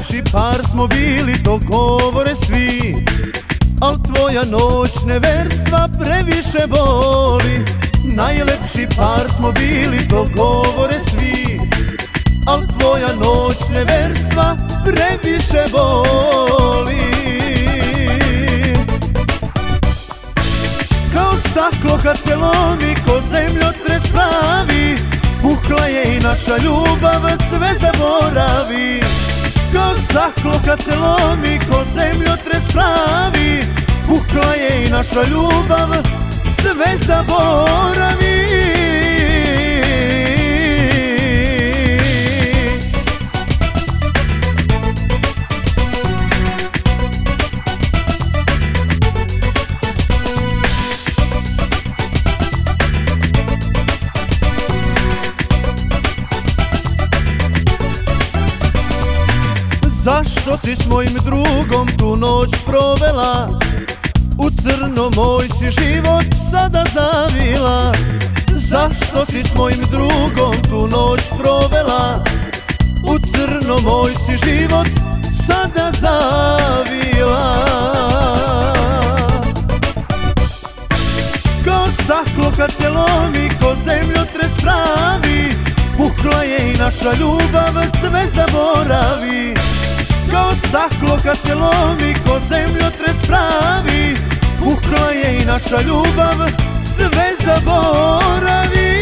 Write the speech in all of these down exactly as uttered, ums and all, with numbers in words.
Najlepši par smo bili, to govore svi, al tvoja noć neverstva previše boli. Najlepši par smo bili, to govore svi, al tvoja noć neverstva previše boli. Kao staklo kad se lomi, ko zemljotres pravi, pukla je i naša ljubav, sve zaboravi. Kao staklo kad se lomi, ko zemljotres pravi, pukla je i naša ljubav, sve zaboravi. Zašto si s mojim drugom tu noć provela? U crno moj si život sada zavila. Zašto si s mojim drugom tu noć provela? U crno moj si život sada zavila. Kao staklo kad se lomi, ko zemljotres pravi, pukla je i naša ljubav, sve zaboravi. Kao staklo kad se lomi, ko zemljotres pravi, pukla je i naša ljubav, sve zaboravi.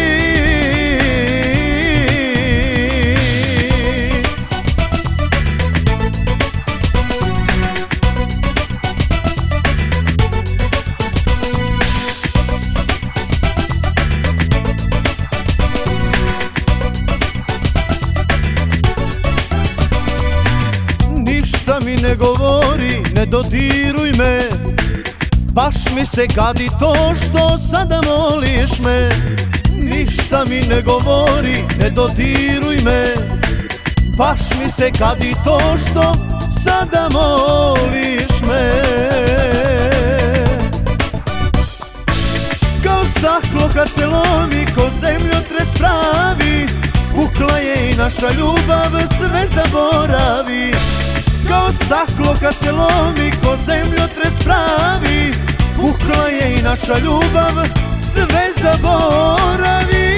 Ništa mi ne govori, ne dodiruj me, baš mi se gadi to što sada moliš me. Ništa mi ne govori, ne dodiruj me, baš mi se gadi to što sada moliš me. Kao staklo kad se lomi, ko zemljotres pravi, pukla je i naša ljubav, sve zaboravi. Kao staklo kad se lomi, ko zemljotres pravi, pukla je i naša ljubav, sve zaboravi.